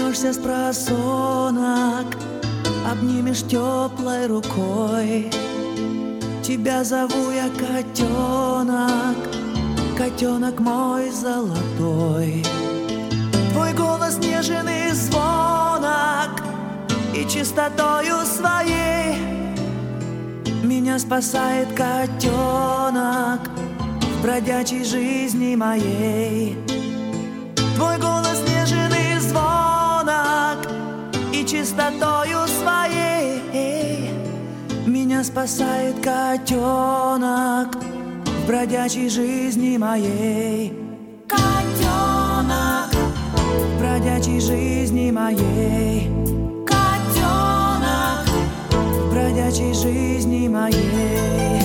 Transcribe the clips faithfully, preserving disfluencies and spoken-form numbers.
Проснешься с просонок, обнимешь теплой рукой. Тебя зову я котенок, котенок мой золотой. Твой голос нежен и звонок, и чистотою своей меня спасает котенок в бродячей жизни моей. Твой голос нежен и звонок, и чистотою своей меня спасает котенок в бродячей жизни моей. Котенок в бродячей жизни моей. Котенок в бродячей жизни моей.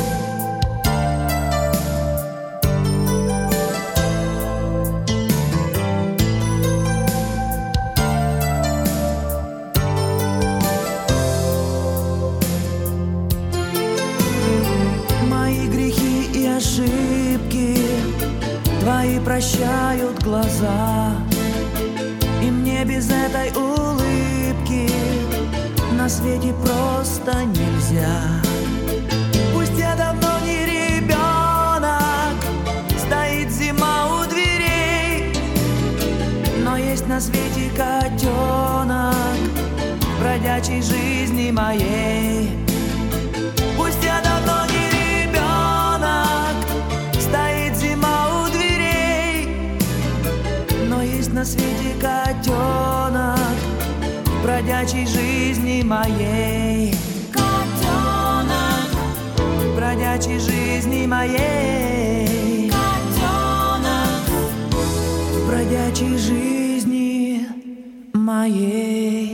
Ошибки твои прощают глаза, и мне без этой улыбки на свете просто нельзя. Пусть я давно не ребенок, стоит зима у дверей, но есть на свете котенок в бродячей жизни моей. Пусть я давно не на свете котенок в бродячей жизни моей. Котенок в бродячей жизни моей. Котенок в бродячей жизни моей.